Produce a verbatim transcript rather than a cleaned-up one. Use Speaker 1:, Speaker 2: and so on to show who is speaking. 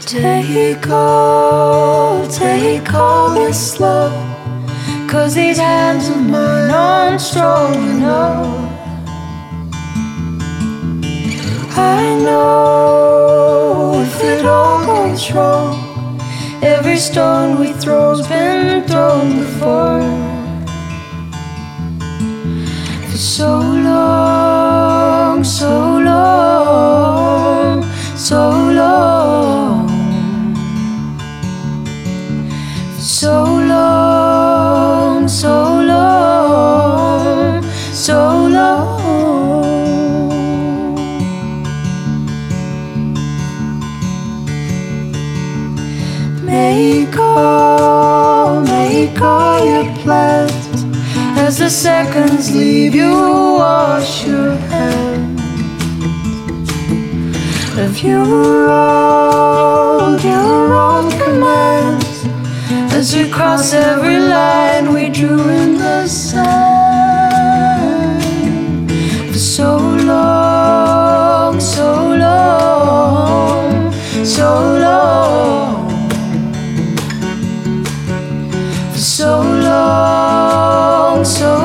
Speaker 1: Take all, take all this love, 'cause these hands of mine aren't strong enough. I know if it all goes wrong, every stone we throw's been thrown before. For so long, so long, so long, for so long, so long, so long. Make all, make all your plans as the seconds leave you, wash your hands of your old, your old commands as we cross every line we drew in the sand. For so long, so long, so long, so long, so